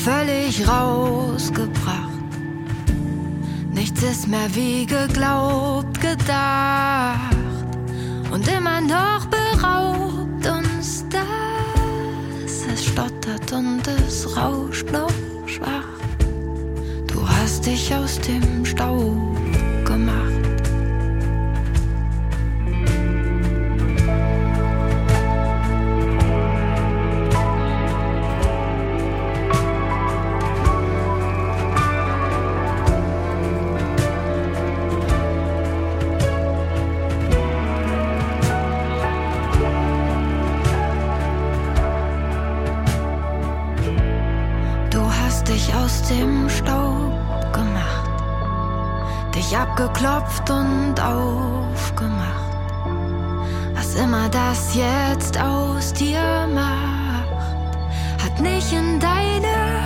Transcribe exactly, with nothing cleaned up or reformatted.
völlig rausgebracht. Nichts ist mehr wie geglaubt, gedacht und immer noch beraubt uns das. Es stottert und es rauscht noch schwach. Du hast dich aus dem Staub gemacht. Dich aus dem Staub gemacht, dich abgeklopft und aufgemacht. Was immer das jetzt aus dir macht, hat nicht in deine